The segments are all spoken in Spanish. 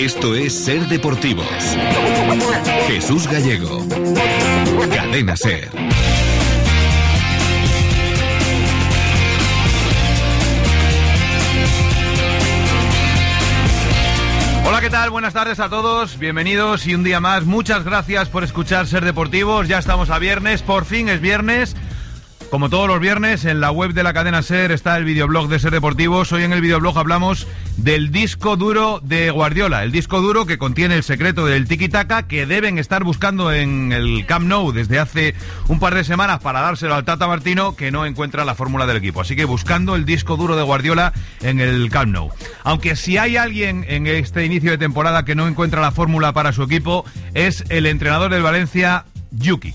Esto es Ser Deportivos. Jesús Gallego. Cadena Ser. Hola, ¿qué tal? Buenas tardes a todos, bienvenidos y un día más. Muchas gracias por escuchar Ser Deportivos. Ya estamos a viernes, por fin es viernes. Como todos los viernes, en la web de la cadena SER está el videoblog de Ser Deportivos. Hoy en el videoblog hablamos del disco duro de Guardiola. El disco duro que contiene el secreto del tiki-taka, que deben estar buscando en el Camp Nou desde hace un par de semanas para dárselo al Tata Martino, que no encuentra la fórmula del equipo. Así que buscando el disco duro de Guardiola en el Camp Nou. Aunque si hay alguien en este inicio de temporada que no encuentra la fórmula para su equipo, es el entrenador del Valencia, Jukic.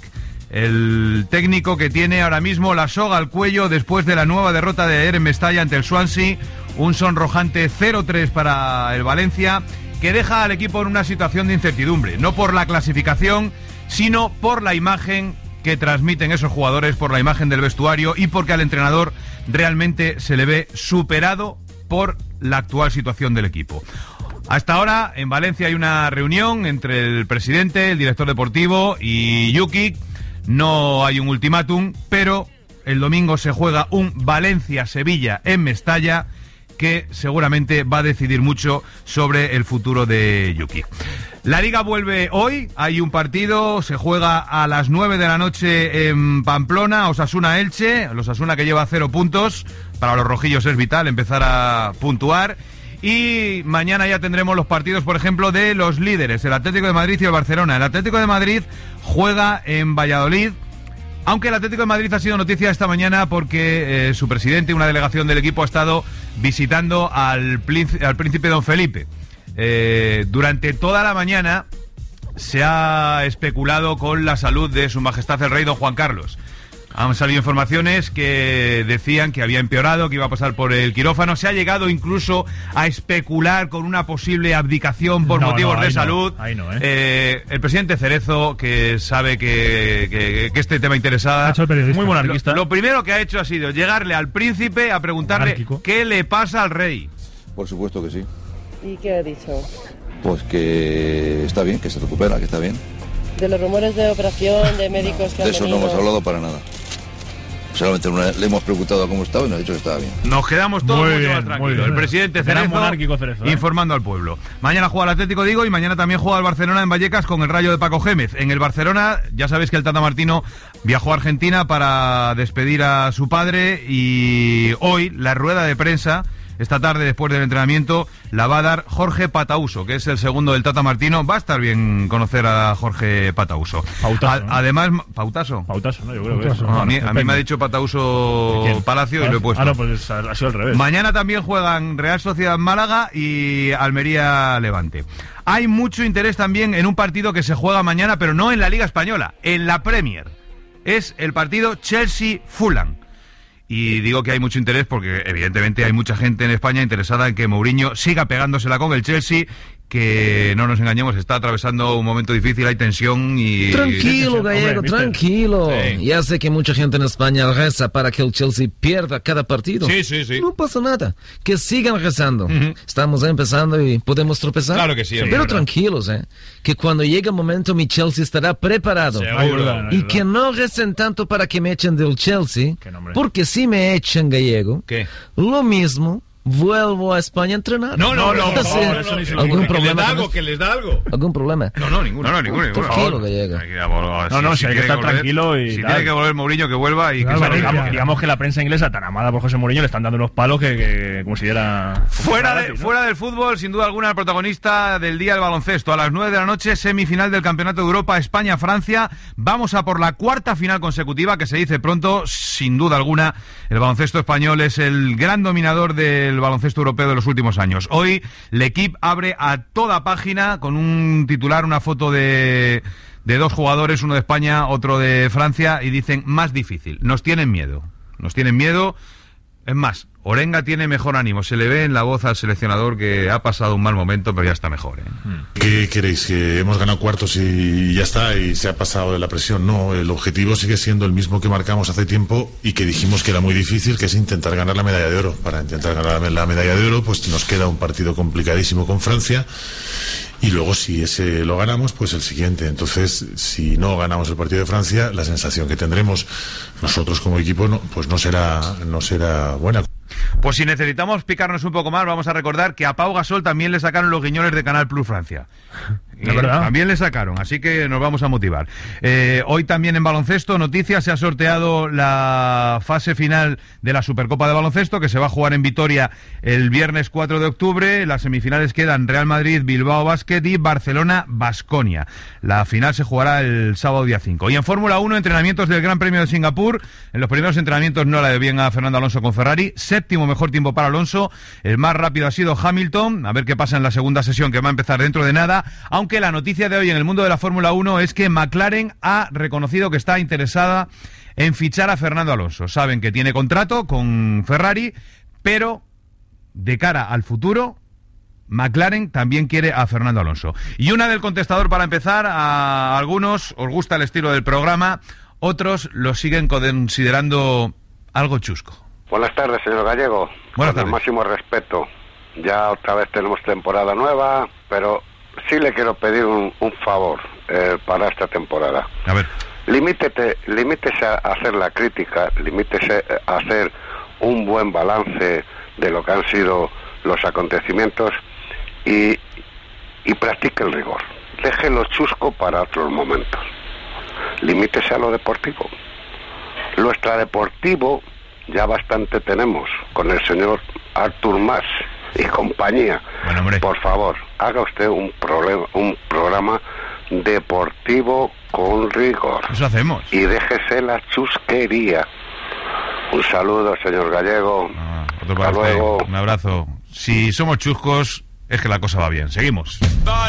El técnico que tiene ahora mismo la soga al cuello después de la nueva derrota de ayer en Mestalla ante el Swansea, un sonrojante 0-3 para el Valencia, que deja al equipo en una situación de incertidumbre, no por la clasificación, sino por la imagen que transmiten esos jugadores, por la imagen del vestuario y porque al entrenador realmente se le ve superado por la actual situación del equipo. Hasta ahora en Valencia hay una reunión entre el presidente, el director deportivo y Jukic. No hay un ultimátum, pero el domingo se juega un Valencia-Sevilla en Mestalla que seguramente va a decidir mucho sobre el futuro de Jukic. La Liga vuelve hoy, hay un partido, se juega a las 9 de la noche en Pamplona, Osasuna-Elche, el Osasuna que lleva 0 puntos, para los rojillos es vital empezar a puntuar. Y mañana ya tendremos los partidos, por ejemplo, de los líderes, el Atlético de Madrid y el Barcelona. El Atlético de Madrid juega en Valladolid, aunque el Atlético de Madrid ha sido noticia esta mañana porque su presidente y una delegación del equipo ha estado visitando al príncipe Don Felipe. Durante toda la mañana se ha especulado con la salud de Su Majestad el Rey Don Juan Carlos. Han salido informaciones que decían que había empeorado, que iba a pasar por el quirófano. Se ha llegado incluso a especular con una posible abdicación por motivos de salud. El presidente Cerezo, que sabe que este tema interesa, muy monarquista. Lo primero que ha hecho ha sido llegarle al príncipe a preguntarle monárquico. ¿Qué le pasa al rey? Por supuesto que sí. ¿Y qué ha dicho? Pues que está bien, que se recupera, que está bien. De los rumores de operación, de médicos que han De eso venido... no hemos hablado para nada. Solamente le hemos preguntado cómo estaba y nos ha dicho que estaba bien. Nos quedamos todos mucho más tranquilos. El presidente Cerezo informando al pueblo. Mañana juega el Atlético, digo, y mañana también juega el Barcelona en Vallecas con el Rayo de Paco Gémez. En el Barcelona, ya sabéis que el Tata Martino viajó a Argentina para despedir a su padre y hoy la rueda de prensa, esta tarde después del entrenamiento, la va a dar Jorge Patauso, que es el segundo del Tata Martino. Va a estar bien conocer a Jorge Patauso. Pautaso, ¿no? Además, ¿Pautaso? Pautaso, ¿no? Yo creo que eso. No, a mí me ha dicho Patauso Palacio y lo he puesto. Ah, no, pues ha sido al revés. Mañana también juegan Real Sociedad Málaga y Almería Levante. Hay mucho interés también en un partido que se juega mañana, pero no en la Liga Española, en la Premier. Es el partido Chelsea-Fulham. Y digo que hay mucho interés porque evidentemente hay mucha gente en España interesada en que Mourinho siga pegándosela con el Chelsea, que no nos engañemos, está atravesando un momento difícil, hay tensión y... Tranquilo, Gallego, tranquilo. Sí. Ya sé que mucha gente en España reza para que el Chelsea pierda cada partido. Sí. No pasa nada, que sigan rezando. Estamos empezando y podemos tropezar. Claro que sí. Pero tranquilos, que cuando llegue el momento mi Chelsea estará preparado. Seguro. Y que no recen tanto para que me echen del Chelsea, porque si me echan, Gallego, ¿qué? Lo mismo... Vuelvo a España a entrenar. No, ¿Algún problema? ¿Que les da algo? ¿Algún problema? No, ninguno. Tranquilo, Gallego. Si hay que estar tranquilo y si tiene que volver Mourinho, que vuelva y que digamos que la prensa inglesa, tan amada por José Mourinho, le están dando unos palos que considera... Fuera del fútbol, sin duda alguna, el protagonista del día del baloncesto. A las 9 de la noche, semifinal del Campeonato de Europa, España-Francia. Vamos a por la cuarta final consecutiva, que se dice pronto, sin duda alguna. El baloncesto español es el gran dominador del baloncesto europeo de los últimos años. Hoy, l'Equipe abre a toda página con un titular, una foto de dos jugadores, uno de España, otro de Francia, y dicen, más difícil. Nos tienen miedo. Es más, Orenga tiene mejor ánimo, se le ve en la voz al seleccionador que ha pasado un mal momento, pero ya está mejor, ¿eh? ¿Qué queréis? ¿Que hemos ganado cuartos y ya está, y se ha pasado de la presión? No, el objetivo sigue siendo el mismo que marcamos hace tiempo y que dijimos que era muy difícil, que es intentar ganar la medalla de oro. Para intentar ganar la medalla de oro, pues nos queda un partido complicadísimo con Francia, y luego si ese lo ganamos, pues el siguiente. Entonces, si no ganamos el partido de Francia, la sensación que tendremos nosotros como equipo pues no será buena. Pues si necesitamos picarnos un poco más, vamos a recordar que a Pau Gasol también le sacaron los guiñoles de Canal Plus Francia. También le sacaron, así que nos vamos a motivar. Hoy también en baloncesto, noticias, se ha sorteado la fase final de la Supercopa de Baloncesto, que se va a jugar en Vitoria el viernes 4 de octubre. Las semifinales quedan Real Madrid, Bilbao Basket y Barcelona Baskonia. La final se jugará el sábado día 5. Y en Fórmula 1, entrenamientos del Gran Premio de Singapur. En los primeros entrenamientos no la dio bien a Fernando Alonso con Ferrari. Séptimo mejor tiempo para Alonso. El más rápido ha sido Hamilton. A ver qué pasa en la segunda sesión, que va a empezar dentro de nada. Aunque la noticia de hoy en el mundo de la Fórmula 1 es que McLaren ha reconocido que está interesada en fichar a Fernando Alonso. Saben que tiene contrato con Ferrari, pero de cara al futuro, McLaren también quiere a Fernando Alonso. Y una del contestador para empezar. A algunos os gusta el estilo del programa, otros lo siguen considerando algo chusco. Buenas tardes, señor Gallego. Buenas tardes. Con el máximo respeto. Ya otra vez tenemos temporada nueva, pero sí le quiero pedir un favor para esta temporada. A ver. Limítese a hacer la crítica, limítese a hacer un buen balance de lo que han sido los acontecimientos y practique el rigor. Deje lo chusco para otros momentos. Limítese a lo deportivo. Lo extradeportivo ya bastante tenemos con el señor Artur Mas y compañía. Bueno, hombre. Por favor, haga usted un programa deportivo con rigor. Eso hacemos. Y déjese la chusquería. Un saludo, señor Gallego. Otro para Hasta luego. Un abrazo. Si somos chuscos, es que la cosa va bien. Seguimos.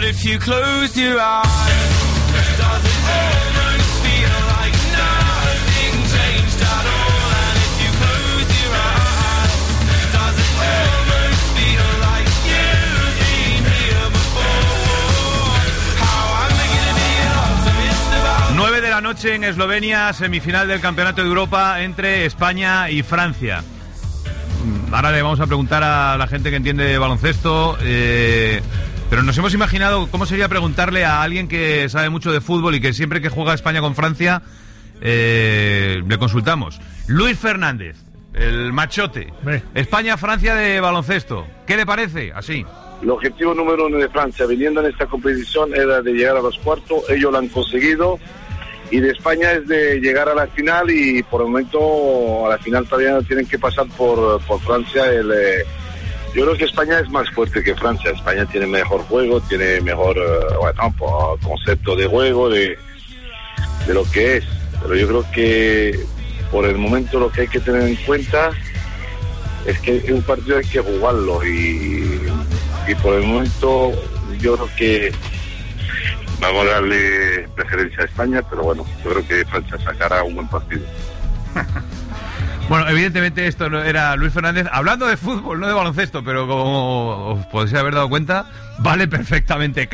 9 de la noche en Eslovenia, semifinal del Campeonato de Europa entre España y Francia. Ahora le vamos a preguntar a la gente que entiende de baloncesto, pero nos hemos imaginado cómo sería preguntarle a alguien que sabe mucho de fútbol y que siempre que juega España con Francia le consultamos. Luis Fernández, el machote. España-Francia de baloncesto. ¿Qué le parece? Así. El objetivo número 1 de Francia, viniendo en esta competición, era de llegar a los cuartos. Ellos lo han conseguido. Y de España es de llegar a la final, y por el momento a la final todavía tienen que pasar por Francia. Yo creo que España es más fuerte que Francia. España tiene mejor juego, tiene mejor concepto de juego, de lo que es. Pero yo creo que por el momento lo que hay que tener en cuenta es que un partido hay que jugarlo, y por el momento yo creo que vamos a darle preferencia a España, pero bueno, yo creo que Francia sacará un buen partido. Bueno, evidentemente esto no era Luis Fernández hablando de fútbol, no de baloncesto, pero como os podéis haber dado cuenta, vale perfectamente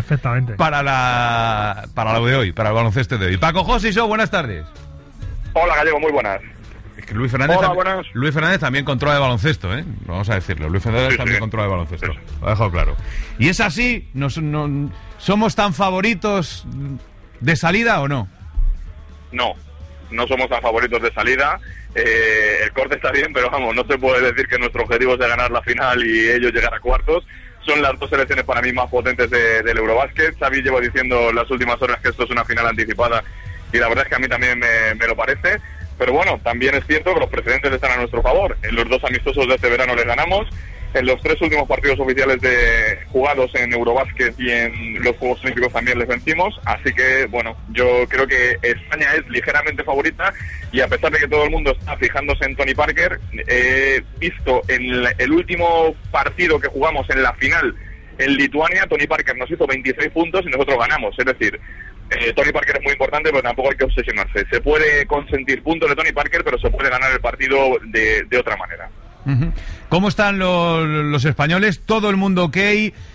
para lo de hoy, para el baloncesto de hoy. Paco Josiso, buenas tardes. Hola, Gallego, muy buenas. Es que Luis Fernández también controla de baloncesto, ¿eh? Vamos a decirlo. Luis Fernández también controla de baloncesto. Sí. Lo ha dejado claro. ¿Y es así? ¿Somos tan favoritos de salida o no? No somos tan favoritos de salida. El corte está bien, pero vamos, no se puede decir que nuestro objetivo es de ganar la final y ellos llegar a cuartos. Son las dos selecciones para mí más potentes del Eurobásquet. Xavi lleva diciendo las últimas horas que esto es una final anticipada, y la verdad es que a mí también me lo parece. Pero bueno, también es cierto que los precedentes están a nuestro favor. En los 2 amistosos de este verano les ganamos. En los 3 últimos partidos oficiales jugados en Eurobásquet y en los Juegos Olímpicos también les vencimos. Así que, bueno, yo creo que España es ligeramente favorita, y a pesar de que todo el mundo está fijándose en Tony Parker, he visto en el último partido que jugamos en la final en Lituania, Tony Parker nos hizo 26 puntos y nosotros ganamos. Es decir, Tony Parker es muy importante, pero tampoco hay que obsesionarse. Se puede consentir puntos de Tony Parker, pero se puede ganar el partido de otra manera. ¿Cómo están los españoles? ¿Todo el mundo ok?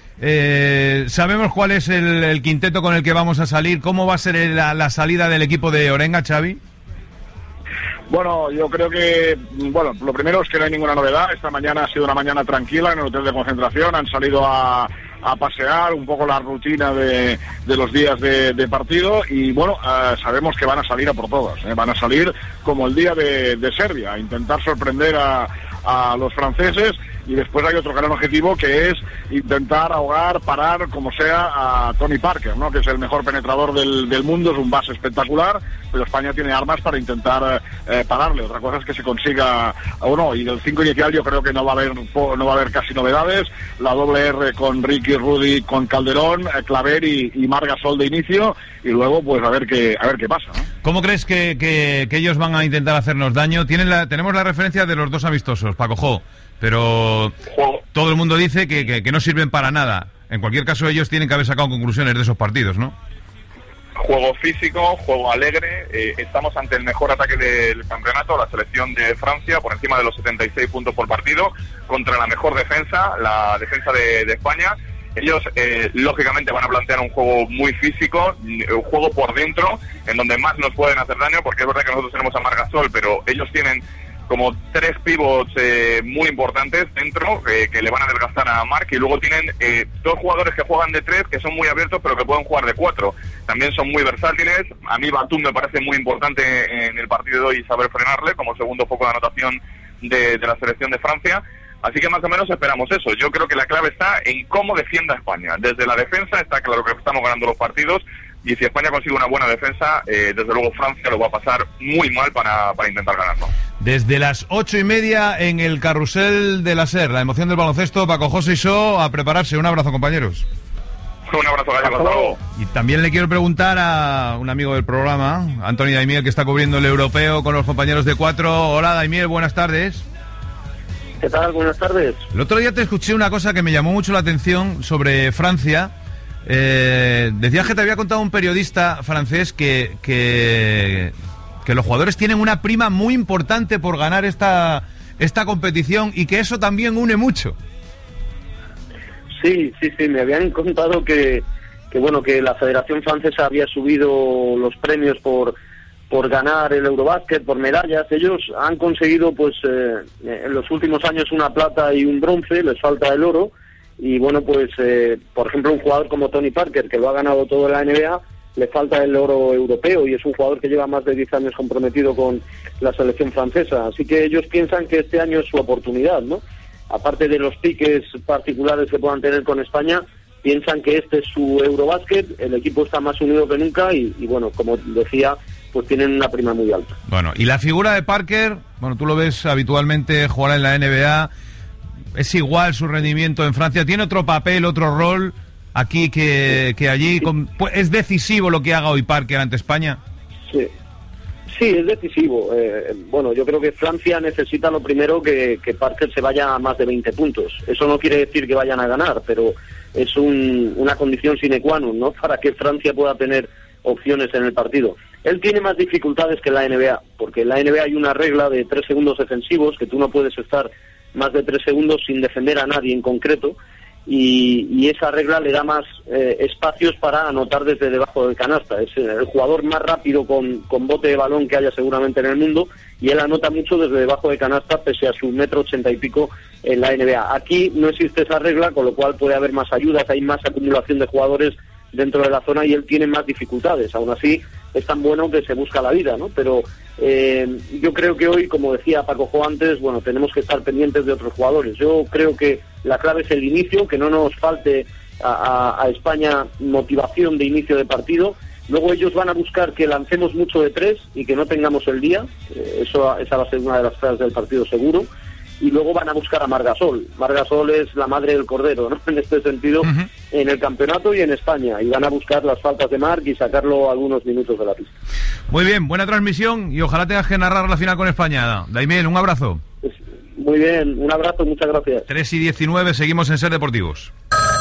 ¿Sabemos cuál es el quinteto con el que vamos a salir? ¿Cómo va a ser la salida del equipo de Orenga, Xavi? Bueno, yo creo que, lo primero es que no hay ninguna novedad. Esta mañana ha sido una mañana tranquila en el hotel de concentración. Han salido a pasear un poco la rutina de los días de partido y sabemos que van a salir a por todas, van a salir como el día de Serbia, a intentar sorprender a los franceses, y después hay otro gran objetivo que es intentar ahogar, parar como sea a Tony Parker, ¿no? Que es el mejor penetrador del mundo, es un base espectacular, pero España tiene armas para intentar pararle. Otra cosa es que se consiga o no, y del 5 inicial yo creo que no va a haber casi novedades. La doble R con Ricky, Rudy, con Calderón, Claver y Marc Gasol de inicio, y luego pues a ver qué pasa, ¿no? ¿Cómo crees que ellos van a intentar hacernos daño? Tenemos la referencia de los dos amistosos, Paco Jo, pero todo el mundo dice que no sirven para nada. En cualquier caso, ellos tienen que haber sacado conclusiones de esos partidos, ¿no? Juego físico, juego alegre. Estamos ante el mejor ataque del campeonato, la selección de Francia, por encima de los 76 puntos por partido, contra la mejor defensa, la defensa de España. Ellos, lógicamente, van a plantear un juego muy físico, un juego por dentro, en donde más nos pueden hacer daño, porque es verdad que nosotros tenemos a Marc Gasol, pero ellos tienen como 3 pivots muy importantes dentro, que le van a desgastar a Marc, y luego tienen 2 jugadores que juegan de 3, que son muy abiertos, pero que pueden jugar de 4. También son muy versátiles. A mí Batum me parece muy importante en el partido de hoy, saber frenarle como segundo foco de anotación de la selección de Francia. Así que más o menos esperamos eso. Yo creo que la clave está en cómo defienda España. Desde la defensa está claro que estamos ganando los partidos, y si España consigue una buena defensa, desde luego Francia lo va a pasar muy mal para intentar ganarlo. Desde las 8:30 en el carrusel de la SER, la emoción del baloncesto, Paco José y So, a prepararse. Un abrazo, compañeros. Un abrazo, Gallego. Hasta luego. Y también le quiero preguntar a un amigo del programa, Antoni Daimiel, que está cubriendo el europeo con los compañeros de 4. Hola, Daimiel, buenas tardes. ¿Qué tal? Buenas tardes. El otro día te escuché una cosa que me llamó mucho la atención sobre Francia. Decías que te había contado un periodista francés que los jugadores tienen una prima muy importante por ganar esta competición, y que eso también une mucho. Sí, me habían contado que la Federación Francesa había subido los premios por ganar el Eurobásquet, por medallas. Ellos han conseguido en los últimos años una plata y un bronce, les falta el oro, y por ejemplo, un jugador como Tony Parker, que lo ha ganado todo en la NBA, le falta el oro europeo, y es un jugador que lleva más de 10 años comprometido con la selección francesa. Así que ellos piensan que este año es su oportunidad, ¿no? Aparte de los piques particulares que puedan tener con España, piensan que este es su Eurobásquet, el equipo está más unido que nunca y como decía, pues tienen una prima muy alta. Bueno, y la figura de Parker, tú lo ves habitualmente jugar en la NBA, es igual su rendimiento en Francia, tiene otro papel, otro rol aquí que allí. ¿Es decisivo lo que haga hoy Parker ante España? Sí, es decisivo. Yo creo que Francia necesita lo primero que Parker se vaya a más de 20 puntos. Eso no quiere decir que vayan a ganar, pero es una condición sine qua non, ¿no?, para que Francia pueda tener opciones en el partido. Él tiene más dificultades que en la NBA, porque en la NBA hay una regla de 3 segundos defensivos, que tú no puedes estar más de 3 segundos sin defender a nadie en concreto, y esa regla le da más espacios para anotar desde debajo del canasta. Es el jugador más rápido con bote de balón que haya seguramente en el mundo, y él anota mucho desde debajo de canasta pese a su 1,80 y pico en la NBA. Aquí no existe esa regla, con lo cual puede haber más ayudas, hay más acumulación de jugadores dentro de la zona y él tiene más dificultades. Aún así, es tan bueno que se busca la vida, ¿no? Pero yo creo que hoy, como decía Paco Jo antes, tenemos que estar pendientes de otros jugadores. Yo creo que la clave es el inicio, que no nos falte a España motivación de inicio de partido. Luego ellos van a buscar que lancemos mucho de 3 y que no tengamos el día. Esa va a ser una de las claves del partido seguro. Y luego van a buscar a Marc Gasol. Marc Gasol es la madre del cordero, ¿no?, en este sentido, en el campeonato y en España. Y van a buscar las faltas de Marc y sacarlo algunos minutos de la pista. Muy bien, buena transmisión y ojalá tengas que narrar la final con España. Daimiel, un abrazo. Muy bien, un abrazo, muchas gracias. 3:19, seguimos en SER Deportivos.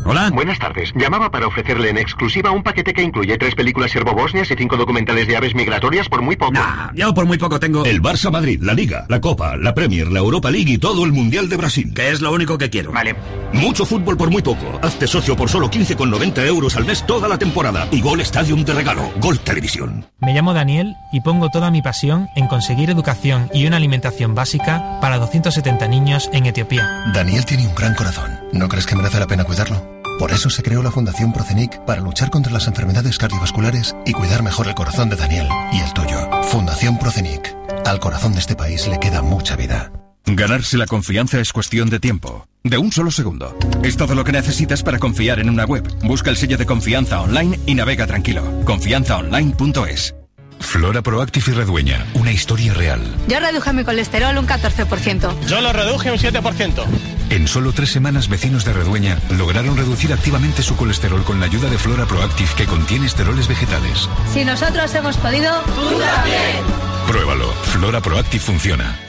Hola. Buenas tardes. Llamaba para ofrecerle en exclusiva un paquete que incluye 3 películas serbobosnias y 5 documentales de aves migratorias por muy poco. Nah, yo por muy poco tengo... El Barça Madrid, la Liga, la Copa, la Premier, la Europa League y todo el Mundial de Brasil. Que es lo único que quiero. Vale. Mucho fútbol por muy poco. Hazte socio por solo 15,90 € al mes toda la temporada. Y Gol Stadium de regalo. Gol Televisión. Me llamo Daniel y pongo toda mi pasión en conseguir educación y una alimentación básica para 270 niños en Etiopía. Daniel tiene un gran corazón. ¿No crees que merece la pena cuidarlo? Por eso se creó la Fundación Procenic para luchar contra las enfermedades cardiovasculares y cuidar mejor el corazón de Daniel y el tuyo. Fundación Procenic. Al corazón de este país le queda mucha vida. Ganarse la confianza es cuestión de tiempo. De un solo segundo. Es todo lo que necesitas para confiar en una web. Busca el sello de confianza online y navega tranquilo. Confianzaonline.es. Flora Proactive y Redueña, una historia real. Yo reduje mi colesterol un 14%. Yo lo reduje un 7%. En solo 3 semanas, vecinos de Redueña lograron reducir activamente su colesterol con la ayuda de Flora Proactive, que contiene esteroles vegetales. Si nosotros hemos podido, ¡tú también! Pruébalo. Flora Proactive funciona.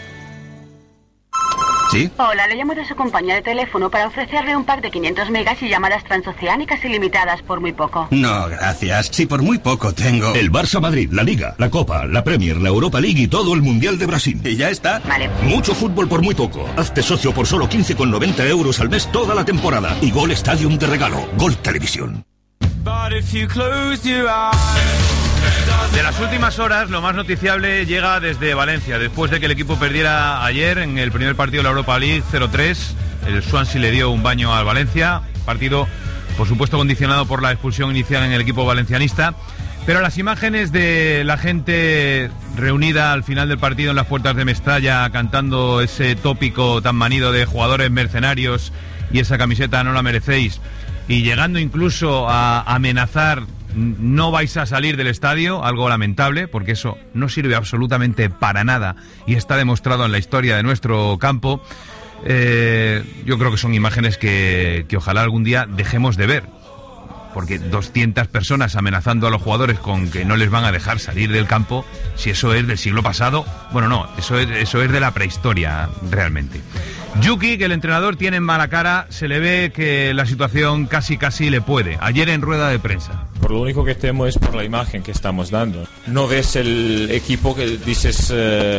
¿Sí? Hola, le llamo de su compañía de teléfono para ofrecerle un pack de 500 megas y llamadas transoceánicas ilimitadas por muy poco. No, gracias. Si por muy poco tengo... El Barça Madrid, la Liga, la Copa, la Premier, la Europa League y todo el Mundial de Brasil. Y ya está. Vale. Mucho fútbol por muy poco. Hazte socio por solo 15,90 € al mes toda la temporada. Y Gol Stadium de regalo. Gol Televisión. De las últimas horas, lo más noticiable llega desde Valencia. Después de que el equipo perdiera ayer en el primer partido de la Europa League 0-3, el Swansea le dio un baño al Valencia. Partido, por supuesto, condicionado por la expulsión inicial en el equipo valencianista. Pero las imágenes de la gente reunida al final del partido en las puertas de Mestalla, cantando ese tópico tan manido de jugadores mercenarios y esa camiseta no la merecéis, y llegando incluso a amenazar: no vais a salir del estadio, algo lamentable, porque eso no sirve absolutamente para nada y está demostrado en la historia de nuestro campo. Yo creo que son imágenes que ojalá algún día dejemos de ver, porque 200 personas amenazando a los jugadores con que no les van a dejar salir del campo, si eso es del siglo pasado, bueno, no, eso es de la prehistoria realmente. Yuki, que el entrenador tiene en mala cara, se le ve que la situación casi le puede. Ayer en rueda de prensa. Por lo único que temo es por la imagen que estamos dando. No ves el equipo que dices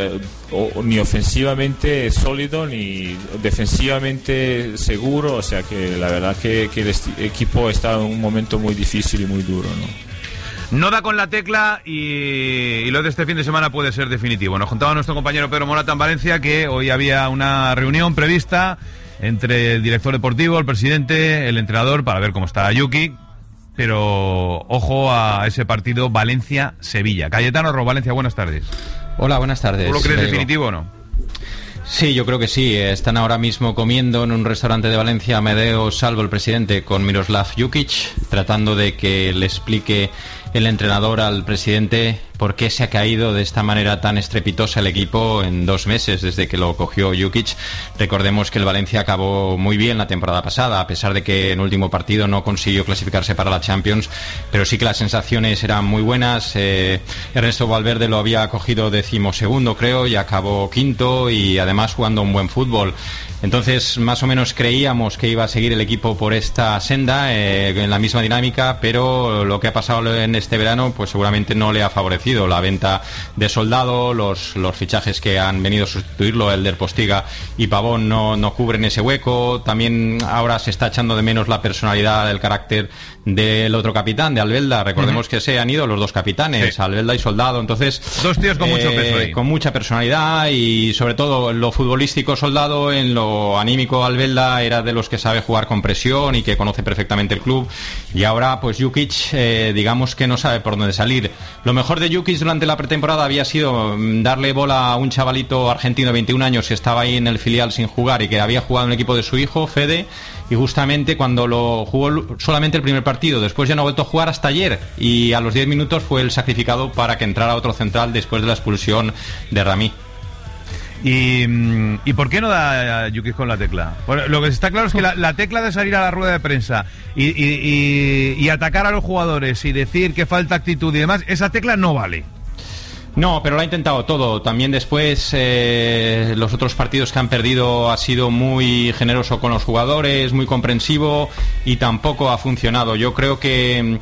ni ofensivamente sólido ni defensivamente seguro, o sea que la verdad que el equipo está en un momento muy difícil y muy duro, ¿no? No da con la tecla y lo de este fin de semana puede ser definitivo. Nos contaba nuestro compañero Pedro Morata en Valencia que hoy había una reunión prevista entre el director deportivo, el presidente, el entrenador, para ver cómo está Yuki. Pero ojo a ese partido Valencia-Sevilla. Cayetano Ro, Valencia, buenas tardes. Hola, buenas tardes. ¿Tú lo crees definitivo o no? Sí, yo creo que sí. Están ahora mismo comiendo en un restaurante de Valencia Amedeo Salvo, el presidente, con Miroslav Jukic, tratando de que le explique el entrenador al presidente por qué se ha caído de esta manera tan estrepitosa el equipo en 2 meses desde que lo cogió Jukic. Recordemos que el Valencia acabó muy bien la temporada pasada, a pesar de que en último partido no consiguió clasificarse para la Champions, pero sí que las sensaciones eran muy buenas. Ernesto Valverde lo había cogido 12º, creo, y acabó 5º, y además jugando un buen fútbol. Entonces, más o menos creíamos que iba a seguir el equipo por esta senda, en la misma dinámica, pero lo que ha pasado en este verano, pues seguramente no le ha favorecido. La venta de Soldado, los fichajes que han venido a sustituirlo, Elder Postiga y Pavón, no cubren ese hueco. También ahora se está echando de menos la personalidad, el carácter del otro capitán, de Albelda. Recordemos que se han ido los 2 capitanes, sí, Albelda y Soldado. Entonces, 2 tíos con mucho peso ahí. Con mucha personalidad y sobre todo en lo futbolístico Soldado, en lo anímico Albelda era de los que sabe jugar con presión y que conoce perfectamente el club. Y ahora pues Jukic, digamos que no sabe por dónde salir. Lo mejor de Jukic durante la pretemporada había sido darle bola a un chavalito argentino de 21 años que estaba ahí en el filial sin jugar y que había jugado en el equipo de su hijo, Fede, y justamente cuando lo jugó solamente el primer partido, después ya no ha vuelto a jugar hasta ayer, y a los 10 minutos fue el sacrificado para que entrara otro central después de la expulsión de Rami. ¿Y por qué no da Jukic con la tecla? Bueno, lo que está claro es que la tecla de salir a la rueda de prensa y atacar a los jugadores y decir que falta actitud y demás, esa tecla no vale. No, pero lo ha intentado todo. También después los otros partidos que han perdido ha sido muy generoso con los jugadores, muy comprensivo y tampoco ha funcionado. Yo creo que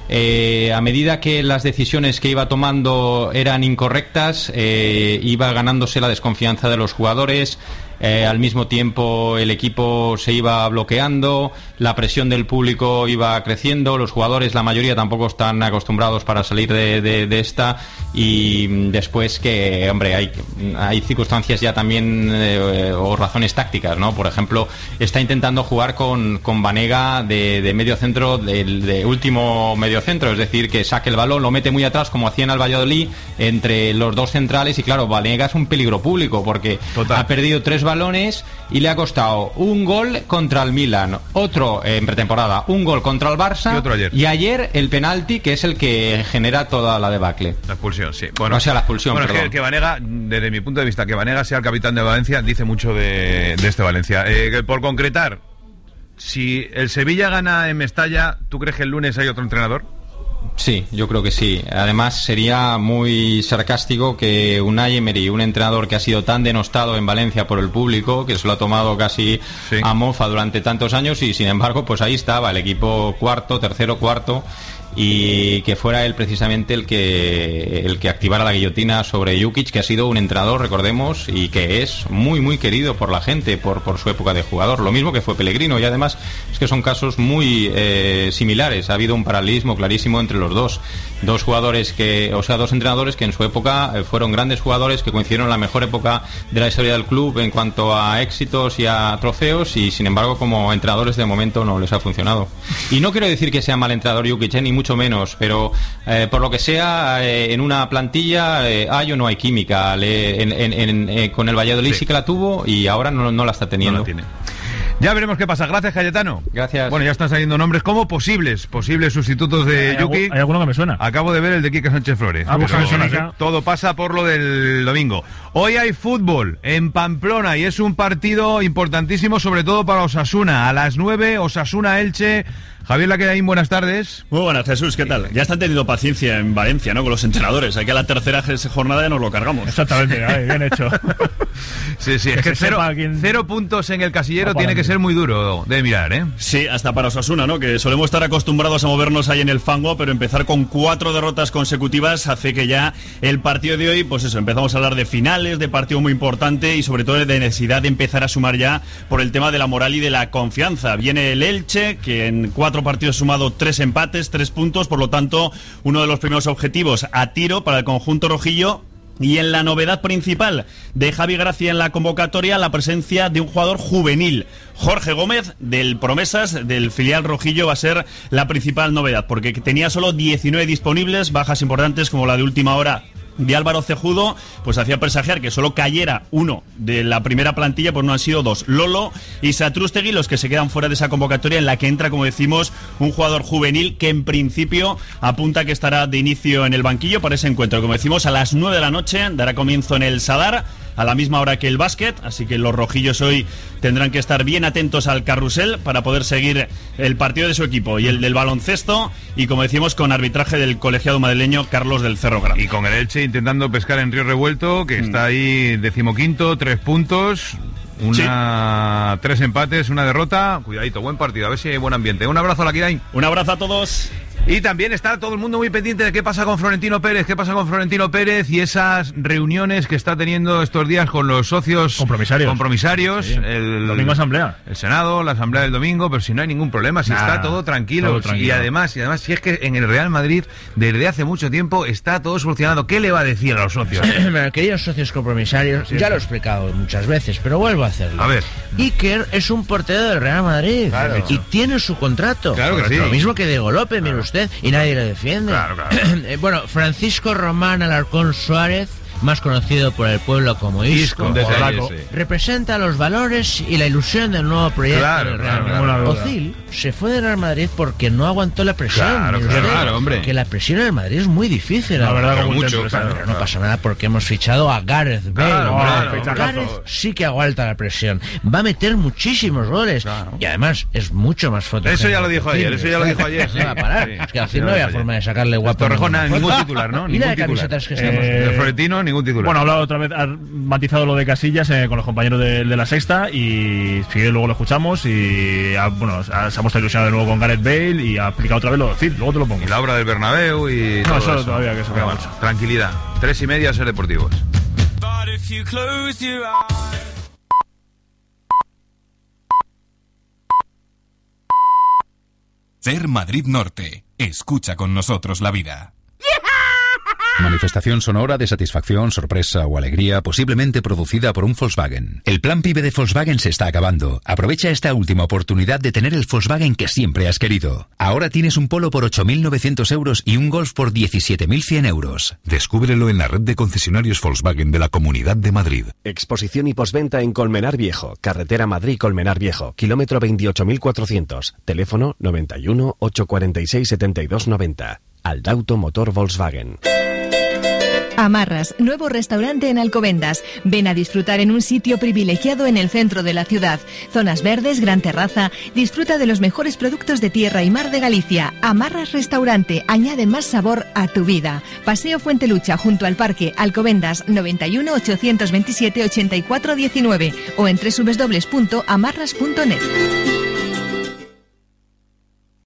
a medida que las decisiones que iba tomando eran incorrectas, iba ganándose la desconfianza de los jugadores. Al mismo tiempo el equipo se iba bloqueando, la presión del público iba creciendo, los jugadores, la mayoría, tampoco están acostumbrados para salir de esta, y después que, hombre, hay circunstancias ya también o razones tácticas, ¿no? Por ejemplo, está intentando jugar con Banega de medio centro, de último medio centro, es decir, que saque el balón, lo mete muy atrás como hacía en el Valladolid entre los dos centrales, y claro, Banega es un peligro público porque ha perdido 3 balones y le ha costado un gol contra el Milan, otro en pretemporada, un gol contra el Barça y otro ayer. Y ayer el penalti, que es el que genera toda la debacle. La expulsión, sí. Bueno, o sea, la expulsión, bueno, perdón. es que Banega, desde mi punto de vista, que Banega sea el capitán de Valencia dice mucho de este Valencia. Por concretar, si el Sevilla gana en Mestalla, ¿tú crees que el lunes hay otro entrenador? Sí, yo creo que sí. Además, sería muy sarcástico que Unai Emery, un entrenador que ha sido tan denostado en Valencia por el público, que se lo ha tomado casi a mofa durante tantos años, y sin embargo, pues ahí estaba el equipo tercero, cuarto, y que fuera él precisamente el que activara la guillotina sobre Jukic, que ha sido un entrenador, recordemos, y que es muy muy querido por la gente por su época de jugador, lo mismo que fue Pellegrino. Y además es que son casos muy similares. Ha habido un paralelismo clarísimo entre los dos jugadores dos entrenadores que en su época fueron grandes jugadores, que coincidieron en la mejor época de la historia del club en cuanto a éxitos y a trofeos, y sin embargo como entrenadores de momento no les ha funcionado. Y no quiero decir que sea mal entrenador Jukic, ni mucho menos, pero por lo que sea, en una plantilla hay o no hay química. Con el Valladolid sí que la tuvo y ahora no la está teniendo. No la tiene. Ya veremos qué pasa. Gracias, Cayetano. Gracias. Bueno, ya están saliendo nombres como posibles sustitutos de Jukic. Hay alguno que me suena. Acabo de ver el de Quique Sánchez Flores. Pues me suena, ¿sí? Todo pasa por lo del domingo. Hoy hay fútbol en Pamplona y es un partido importantísimo, sobre todo para Osasuna. A las 9, Osasuna-Elche. Javier Laquedaín, buenas tardes. Muy buenas, Jesús, ¿qué tal? Ya están teniendo paciencia en Valencia, ¿no? Con los entrenadores. Aquí a la tercera jornada ya nos lo cargamos. Exactamente, bien hecho. Sí, es que 0 puntos en el casillero tiene que ser muy duro de mirar, ¿eh? Sí, hasta para Osasuna, ¿no? Que solemos estar acostumbrados a movernos ahí en el fango, pero empezar con 4 derrotas consecutivas hace que ya el partido de hoy, pues eso, empezamos a hablar de finales, de partido muy importante y sobre todo de necesidad de empezar a sumar ya por el tema de la moral y de la confianza. Viene el Elche, que en 4 partidos ha sumado 3 empates, 3 puntos, por lo tanto, uno de los primeros objetivos a tiro para el conjunto rojillo. Y en la novedad principal de Javi Gracia en la convocatoria, la presencia de un jugador juvenil. Jorge Gómez, del Promesas, del filial rojillo, va a ser la principal novedad, porque tenía solo 19 disponibles, bajas importantes como la de última hora de Álvaro Cejudo, pues hacía presagiar que solo cayera uno de la primera plantilla, pues no han sido 2. Lolo y Satrústegui los que se quedan fuera de esa convocatoria, en la que entra, como decimos, un jugador juvenil que en principio apunta que estará de inicio en el banquillo para ese encuentro. Como decimos, a las 9 de la noche dará comienzo en el Sadar, a la misma hora que el básquet, así que los rojillos hoy tendrán que estar bien atentos al carrusel para poder seguir el partido de su equipo y el del baloncesto, y como decimos, con arbitraje del colegiado madrileño Carlos del Cerro Grande. Y con el Elche intentando pescar en Río Revuelto, que está ahí 15º, 3 puntos, 3 empates, 1 derrota. Cuidadito, buen partido, a ver si hay buen ambiente. Un abrazo a Laquedaín. Un abrazo a todos. Y también está todo el mundo muy pendiente de qué pasa con Florentino Pérez y esas reuniones que está teniendo estos días con los socios compromisarios. Sí. El domingo asamblea. El Senado, la asamblea del domingo, pero si no hay ningún problema, si está todo tranquilo. Y además, si es que en el Real Madrid desde hace mucho tiempo está todo solucionado. ¿Qué le va a decir a los socios? Queridos socios compromisarios, ya lo he explicado muchas veces, pero vuelvo a hacerlo. A ver. Iker es un portero del Real Madrid, claro, y tiene su contrato. Claro que sí. Lo mismo que Diego López, mire usted, y nadie le defiende. Claro. Bueno, Francisco Román Alarcón Suárez más conocido por el pueblo como Isco, representa los valores y la ilusión del nuevo proyecto del Real Madrid. Ozil se fue del Real Madrid porque no aguantó la presión. Hombre. Que la presión en el Madrid es muy difícil. La verdad, pero no pasa nada porque hemos fichado a Gareth Bale. Gareth sí que aguanta la presión. Va a meter muchísimos goles. Y además es mucho más fotogénico. Eso ya lo dijo ayer. No va a parar. Es que así no había forma de sacarle guapo. Torrejón, ningún titular, ¿no? Y la de camisetas que estamos. El Florentino, ningún titular. Bueno, ha hablado otra vez, ha matizado lo de Casillas con los compañeros de La Sexta, y si luego lo escuchamos, y se ha mostrado ilusionado de nuevo con Gareth Bale y ha aplicado otra vez lo de Ozil. Luego te lo pongo. Y la obra del Bernabéu y no, todo eso todavía, que se queda mucho. Tranquilidad. 3:30 Ser Deportivos. Ser Madrid Norte. Escucha con nosotros la vida. Manifestación sonora de satisfacción, sorpresa o alegría, posiblemente producida por un Volkswagen. El plan PIBE de Volkswagen se está acabando. Aprovecha esta última oportunidad de tener el Volkswagen que siempre has querido. Ahora tienes un Polo por 8.900 euros y un Golf por 17.100 euros. Descúbrelo en la red de concesionarios Volkswagen de la Comunidad de Madrid. Exposición y postventa en Colmenar Viejo, carretera Madrid-Colmenar Viejo, kilómetro 28.400, teléfono 91 846 7290. Aldauto Motor Volkswagen. Amarras, nuevo restaurante en Alcobendas. Ven a disfrutar en un sitio privilegiado en el centro de la ciudad. Zonas verdes, gran terraza. Disfruta de los mejores productos de tierra y mar de Galicia. Amarras Restaurante, añade más sabor a tu vida. Paseo Fuentelucha, junto al Parque, Alcobendas, 91 827 84 19 o en www.amarras.net.